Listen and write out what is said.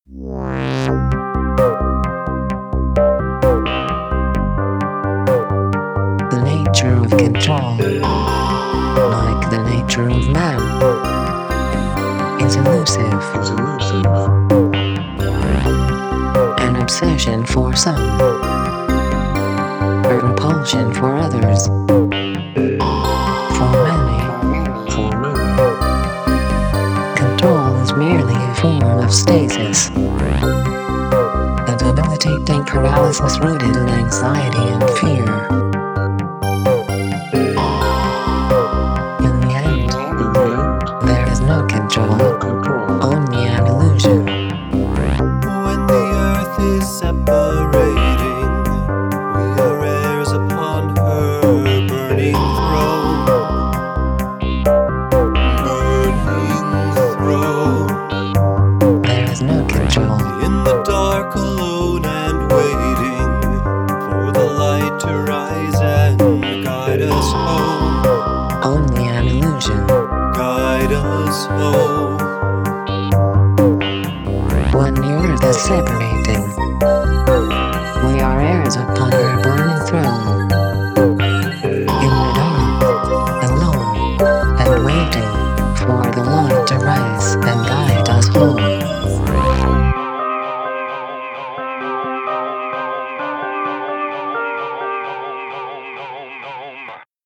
The nature of control, like the nature of man, is elusive. An obsession for some, a repulsion for others. For many, control is merely a form of stasis. A debilitating paralysis rooted in anxiety and fear. In the end, there is no control, only an illusion. When the earth is separating, we are heirs upon her burning throne. There is no control. In the dark, alone and waiting for the light to rise and guide us home. Only an illusion. Guide us home. When the earth is separating, we are heirs upon her burning throne.